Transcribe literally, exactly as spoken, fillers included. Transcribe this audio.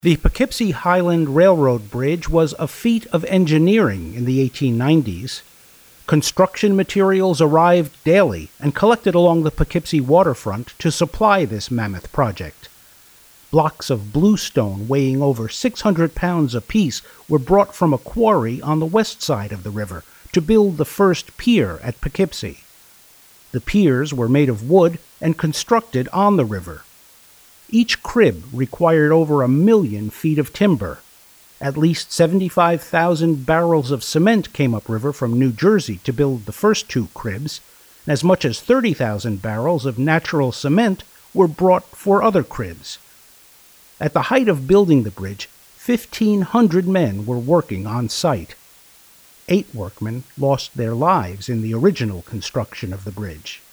The Poughkeepsie Highland Railroad Bridge was a feat of engineering in the eighteen nineties. Construction materials arrived daily and collected along the Poughkeepsie waterfront to supply this mammoth project. Blocks of bluestone weighing over six hundred pounds apiece were brought from a quarry on the west side of the river to build the first pier at Poughkeepsie. The piers were made of wood and constructed on the river. Each crib required over a million feet of timber. At least seventy-five thousand barrels of cement came upriver from New Jersey to build the first two cribs, and as much as thirty thousand barrels of natural cement were brought for other cribs. At the height of building the bridge, fifteen hundred men were working on site. Eight workmen lost their lives in the original construction of the bridge.